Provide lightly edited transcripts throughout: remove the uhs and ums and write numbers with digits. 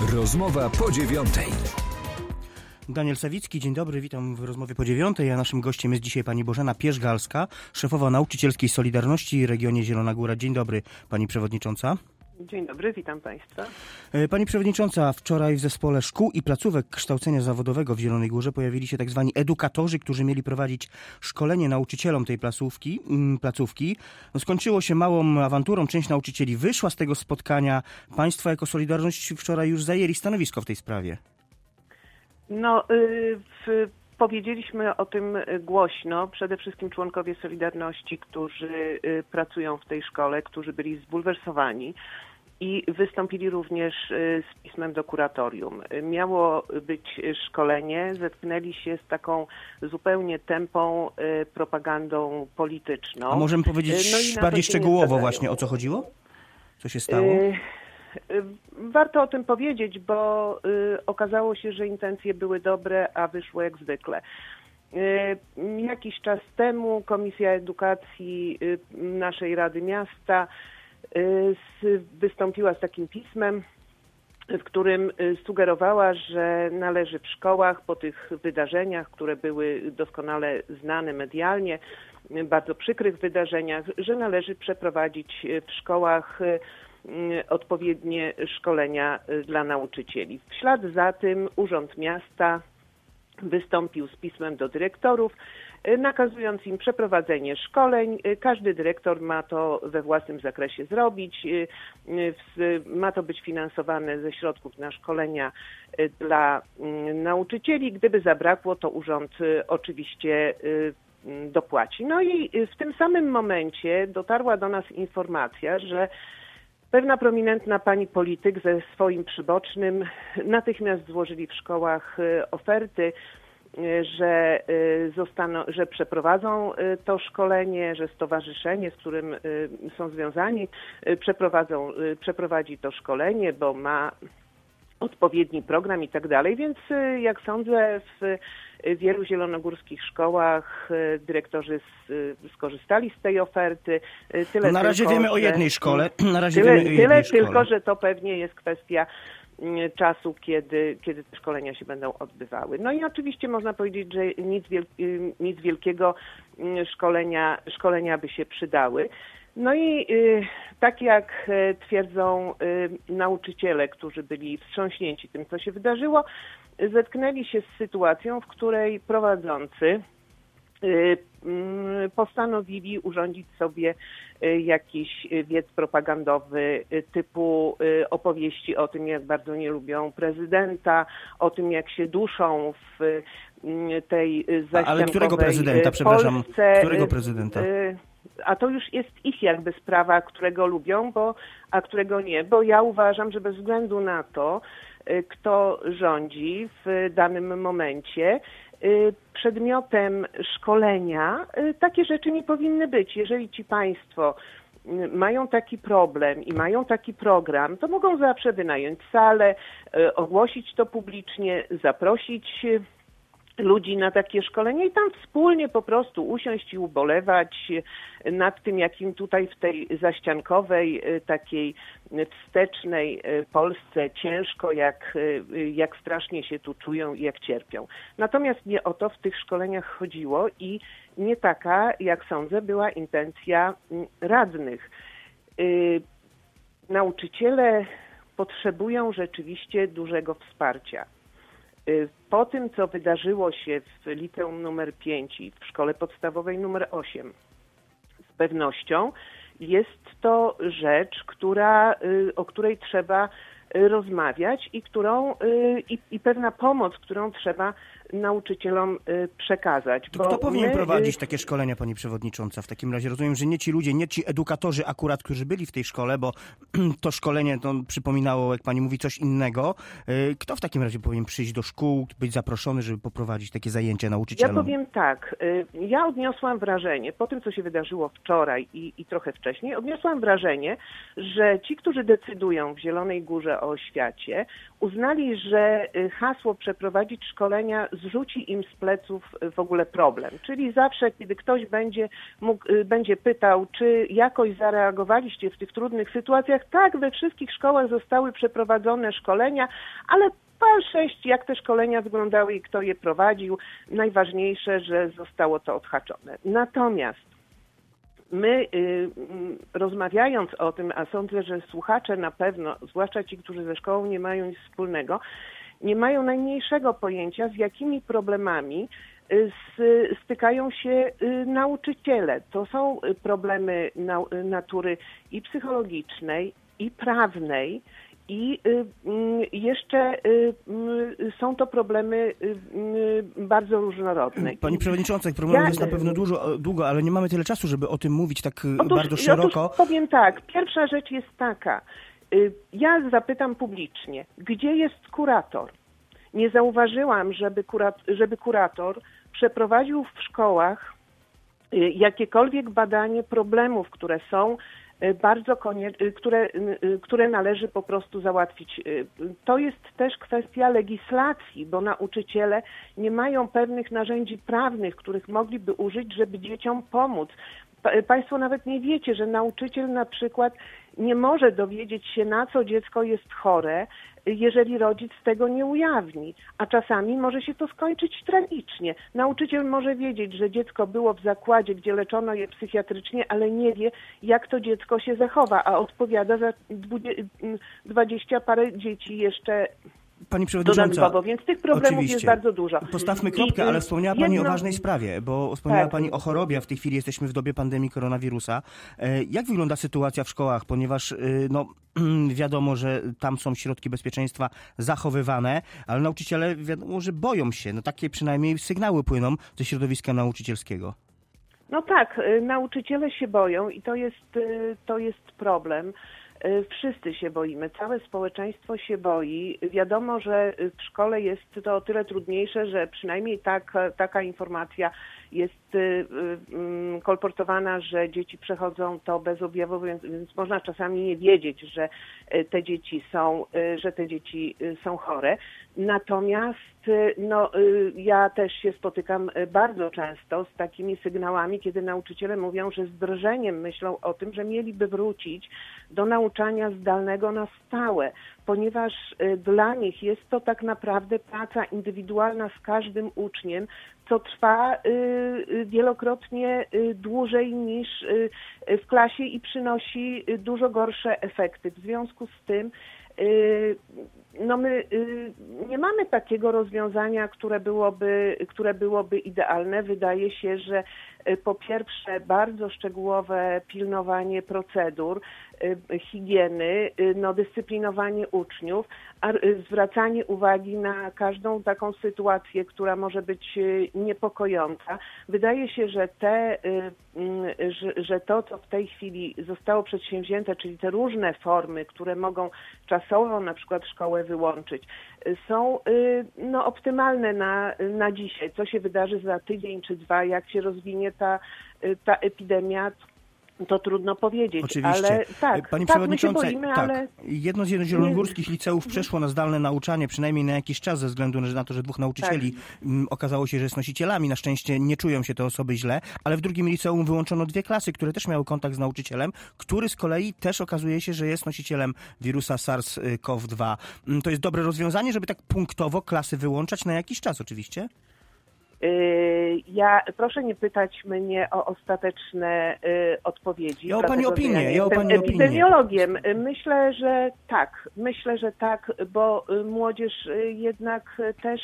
Rozmowa po 9:00. Daniel Sawicki, dzień dobry, witam w rozmowie po 9:00, a naszym gościem jest dzisiaj pani Bożena Pierzgalska, szefowa Nauczycielskiej Solidarności w regionie Zielona Góra. Dzień dobry, pani przewodnicząca. Dzień dobry, witam państwa. Pani przewodnicząca, wczoraj w zespole szkół i placówek kształcenia zawodowego w Zielonej Górze pojawili się tak zwani edukatorzy, którzy mieli prowadzić szkolenie nauczycielom tej placówki. Skończyło się małą awanturą, część nauczycieli wyszła z tego spotkania. Państwo jako Solidarność wczoraj już zajęli stanowisko w tej sprawie. Powiedzieliśmy o tym głośno, przede wszystkim członkowie Solidarności, którzy pracują w tej szkole, którzy byli zbulwersowani i wystąpili również z pismem do kuratorium. Miało być szkolenie, zetknęli się z taką zupełnie tępą propagandą polityczną. A możemy powiedzieć bardziej szczegółowo właśnie, o co chodziło? Co się stało? Warto o tym powiedzieć, bo okazało się, że intencje były dobre, a wyszło jak zwykle. Jakiś czas temu Komisja Edukacji naszej Rady Miasta wystąpiła z takim pismem, w którym sugerowała, że należy w szkołach po tych wydarzeniach, które były doskonale znane medialnie, bardzo przykrych wydarzeniach, że należy przeprowadzić w szkołach odpowiednie szkolenia dla nauczycieli. W ślad za tym Urząd Miasta wystąpił z pismem do dyrektorów, nakazując im przeprowadzenie szkoleń. Każdy dyrektor ma to we własnym zakresie zrobić. Ma to być finansowane ze środków na szkolenia dla nauczycieli. Gdyby zabrakło, to urząd oczywiście dopłaci. No i w tym samym momencie dotarła do nas informacja, że pewna prominentna pani polityk ze swoim przybocznym natychmiast złożyli w szkołach oferty, że przeprowadzą to szkolenie, że stowarzyszenie, z którym są związani, przeprowadzi to szkolenie, bo ma odpowiedni program i tak dalej, więc jak sądzę w wielu zielonogórskich szkołach dyrektorzy skorzystali z tej oferty. Na razie wiemy o jednej szkole. Tylko, że to pewnie jest kwestia czasu, kiedy te szkolenia się będą odbywały. No i oczywiście można powiedzieć, że nic wielkiego, szkolenia by się przydały. No i tak jak twierdzą nauczyciele, którzy byli wstrząśnięci tym, co się wydarzyło, zetknęli się z sytuacją, w której prowadzący postanowili urządzić sobie jakiś wiec propagandowy typu opowieści o tym, jak bardzo nie lubią prezydenta, o tym, jak się duszą w tej zaściankowej Ale którego prezydenta, przepraszam, którego prezydenta? A to już jest ich jakby sprawa, którego lubią, a którego nie, bo ja uważam, że bez względu na to, kto rządzi w danym momencie, przedmiotem szkolenia takie rzeczy nie powinny być. Jeżeli ci państwo mają taki problem i mają taki program, to mogą zawsze wynająć salę, ogłosić to publicznie, zaprosić ludzi na takie szkolenie i tam wspólnie po prostu usiąść i ubolewać nad tym, jakim tutaj w tej zaściankowej, takiej wstecznej Polsce ciężko, jak strasznie się tu czują i jak cierpią. Natomiast nie o to w tych szkoleniach chodziło i nie taka, jak sądzę, była intencja radnych. Nauczyciele potrzebują rzeczywiście dużego wsparcia. Po tym, co wydarzyło się w liceum nr 5 i w szkole podstawowej nr 8, z pewnością jest to rzecz, o której trzeba rozmawiać i pewna pomoc, którą trzeba nauczycielom przekazać. To kto powinien prowadzić takie szkolenia, pani przewodnicząca? W takim razie rozumiem, że nie ci ludzie, nie ci edukatorzy akurat, którzy byli w tej szkole, bo to szkolenie to przypominało, jak pani mówi, coś innego. Kto w takim razie powinien przyjść do szkół, być zaproszony, żeby poprowadzić takie zajęcia nauczycielom? Ja powiem tak, ja odniosłam wrażenie, po tym, co się wydarzyło wczoraj i trochę wcześniej, odniosłam wrażenie, że ci, którzy decydują w Zielonej Górze o oświacie, uznali, że hasło przeprowadzić szkolenia zrzuci im z pleców w ogóle problem. Czyli zawsze, kiedy ktoś będzie pytał, czy jakoś zareagowaliście w tych trudnych sytuacjach, tak, we wszystkich szkołach zostały przeprowadzone szkolenia, ale pal 6, jak te szkolenia wyglądały i kto je prowadził. Najważniejsze, że zostało to odhaczone. Natomiast my rozmawiając o tym, a sądzę, że słuchacze na pewno, zwłaszcza ci, którzy ze szkołą nie mają nic wspólnego, nie mają najmniejszego pojęcia, z jakimi problemami stykają się nauczyciele. To są problemy natury i psychologicznej, i prawnej, i jeszcze są to problemy bardzo różnorodne. Pani przewodnicząca, problemów jest na pewno długo, ale nie mamy tyle czasu, żeby o tym mówić tak bardzo szeroko. Otóż powiem tak, pierwsza rzecz jest taka. Ja zapytam publicznie, gdzie jest kurator? Nie zauważyłam, żeby kurator przeprowadził w szkołach jakiekolwiek badanie problemów, które są bardzo które należy po prostu załatwić. To jest też kwestia legislacji, bo nauczyciele nie mają pewnych narzędzi prawnych, których mogliby użyć, żeby dzieciom pomóc. Państwo nawet nie wiecie, że nauczyciel na przykład nie może dowiedzieć się, na co dziecko jest chore, jeżeli rodzic tego nie ujawni, a czasami może się to skończyć tragicznie. Nauczyciel może wiedzieć, że dziecko było w zakładzie, gdzie leczono je psychiatrycznie, ale nie wie, jak to dziecko się zachowa, a odpowiada za 20 parę dzieci jeszcze Pani przewodnicząca, więc tych problemów jest bardzo dużo. Postawmy kropkę, ale wspomniała Pani o ważnej sprawie, bo wspomniała Pani o chorobie, a w tej chwili jesteśmy w dobie pandemii koronawirusa. Jak wygląda sytuacja w szkołach? Ponieważ wiadomo, że tam są środki bezpieczeństwa zachowywane, ale nauczyciele wiadomo, że boją się. Takie przynajmniej sygnały płyną ze środowiska nauczycielskiego. No tak, nauczyciele się boją i to jest problem. Wszyscy się boimy, całe społeczeństwo się boi. Wiadomo, że w szkole jest to o tyle trudniejsze, że przynajmniej taka informacja jest kolportowana, że dzieci przechodzą to bezobjawowo, więc można czasami nie wiedzieć, że te dzieci są chore. Natomiast ja też się spotykam bardzo często z takimi sygnałami, kiedy nauczyciele mówią, że z drżeniem myślą o tym, że mieliby wrócić do nauczania zdalnego na stałe, ponieważ dla nich jest to tak naprawdę praca indywidualna z każdym uczniem, co trwa wielokrotnie dłużej niż w klasie i przynosi dużo gorsze efekty. W związku z tym my nie mamy takiego rozwiązania, które byłoby idealne. Wydaje się, że po pierwsze bardzo szczegółowe pilnowanie procedur, higieny, dyscyplinowanie uczniów, a zwracanie uwagi na każdą taką sytuację, która może być niepokojąca. Wydaje się, że to, co w tej chwili zostało przedsięwzięte, czyli te różne formy, które mogą czasowo na przykład szkołę wyłączyć, są optymalne na dzisiaj. Co się wydarzy za tydzień czy dwa, jak się rozwinie ta epidemia, to trudno powiedzieć. Oczywiście. Ale Pani my się boimy, ale... Jedno z zielonogórskich liceów przeszło na zdalne nauczanie, przynajmniej na jakiś czas, ze względu na to, że 2 nauczycieli okazało się, że jest nosicielami. Na szczęście nie czują się te osoby źle, ale w drugim liceum wyłączono 2 klasy, które też miały kontakt z nauczycielem, który z kolei też okazuje się, że jest nosicielem wirusa SARS-CoV-2. To jest dobre rozwiązanie, żeby tak punktowo klasy wyłączać na jakiś czas oczywiście? Proszę nie pytać mnie o ostateczne odpowiedzi. Ja o Pani opinię. Jestem epidemiologiem. Myślę, że tak, bo młodzież jednak też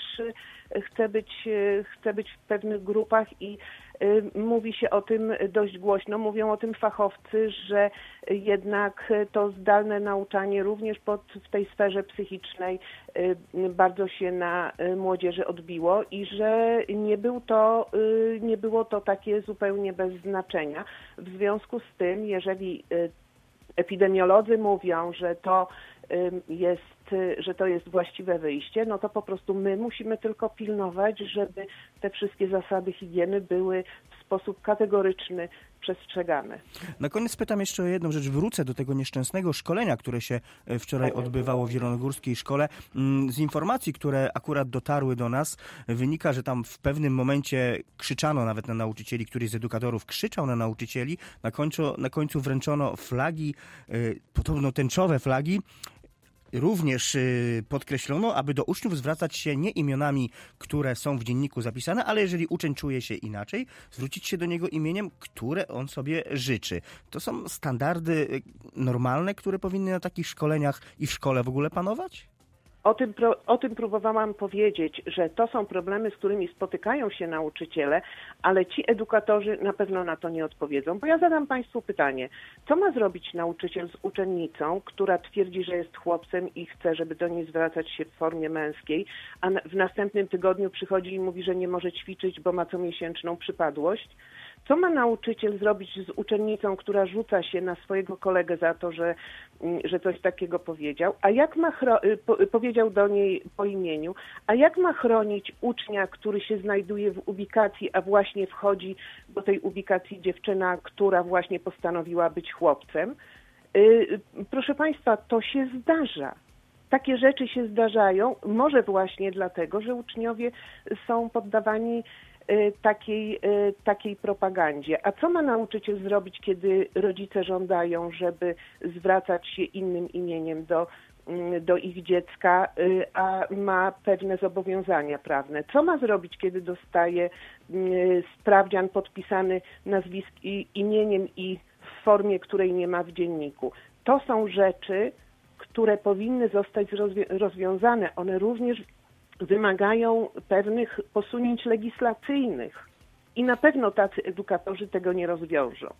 chce być w pewnych grupach i mówi się o tym dość głośno. Mówią o tym fachowcy, że jednak to zdalne nauczanie również w tej sferze psychicznej bardzo się na młodzieży odbiło i że nie było to takie zupełnie bez znaczenia. W związku z tym, jeżeli epidemiolodzy mówią, że to że to jest właściwe wyjście, no to po prostu my musimy tylko pilnować, żeby te wszystkie zasady higieny były w sposób kategoryczny przestrzegane. Na koniec pytam jeszcze o jedną rzecz. Wrócę do tego nieszczęsnego szkolenia, które się wczoraj odbywało w zielonogórskiej szkole. Z informacji, które akurat dotarły do nas, wynika, że tam w pewnym momencie krzyczano nawet na nauczycieli, któryś z edukatorów krzyczał na nauczycieli. Na końcu wręczono flagi, podobno tęczowe flagi. Również podkreślono, aby do uczniów zwracać się nie imionami, które są w dzienniku zapisane, ale jeżeli uczeń czuje się inaczej, zwrócić się do niego imieniem, które on sobie życzy. To są standardy normalne, które powinny na takich szkoleniach i w szkole w ogóle panować? O tym próbowałam powiedzieć, że to są problemy, z którymi spotykają się nauczyciele, ale ci edukatorzy na pewno na to nie odpowiedzą. Bo ja zadam Państwu pytanie, co ma zrobić nauczyciel z uczennicą, która twierdzi, że jest chłopcem i chce, żeby do niej zwracać się w formie męskiej, a w następnym tygodniu przychodzi i mówi, że nie może ćwiczyć, bo ma comiesięczną przypadłość? Co ma nauczyciel zrobić z uczennicą, która rzuca się na swojego kolegę za to, że coś takiego powiedział, a jak ma powiedział do niej po imieniu, a jak ma chronić ucznia, który się znajduje w ubikacji, a właśnie wchodzi do tej ubikacji dziewczyna, która właśnie postanowiła być chłopcem? Proszę Państwa, to się zdarza. Takie rzeczy się zdarzają, może właśnie dlatego, że uczniowie są poddawani takiej propagandzie. A co ma nauczyciel zrobić, kiedy rodzice żądają, żeby zwracać się innym imieniem do ich dziecka, a ma pewne zobowiązania prawne? Co ma zrobić, kiedy dostaje sprawdzian podpisany imieniem i w formie, której nie ma w dzienniku? To są rzeczy, które powinny zostać rozwiązane. One również wymagają pewnych posunięć legislacyjnych i na pewno tacy edukatorzy tego nie rozwiążą.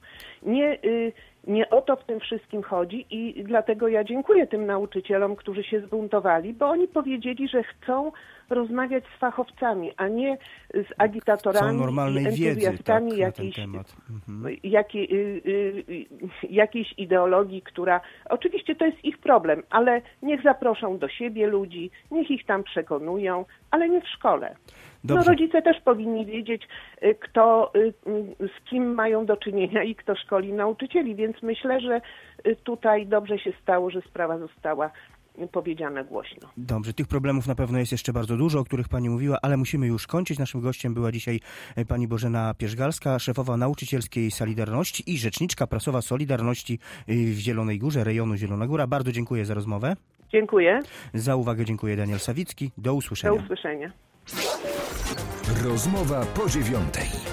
Nie o to w tym wszystkim chodzi i dlatego ja dziękuję tym nauczycielom, którzy się zbuntowali, bo oni powiedzieli, że chcą rozmawiać z fachowcami, a nie z agitatorami i entuzjastami jakiejś ideologii, która oczywiście to jest ich problem, ale niech zaproszą do siebie ludzi, niech ich tam przekonują, ale nie w szkole. Dobrze. No rodzice też powinni wiedzieć, z kim mają do czynienia i kto szkoli nauczycieli, więc myślę, że tutaj dobrze się stało, że sprawa została powiedziane głośno. Dobrze, tych problemów na pewno jest jeszcze bardzo dużo, o których Pani mówiła, ale musimy już kończyć. Naszym gościem była dzisiaj Pani Bożena Pierzgalska, szefowa nauczycielskiej Solidarności i rzeczniczka prasowa Solidarności w Zielonej Górze, rejonu Zielona Góra. Bardzo dziękuję za rozmowę. Dziękuję. Za uwagę dziękuję Daniel Sawicki. Do usłyszenia. Do usłyszenia. Rozmowa po 9:00.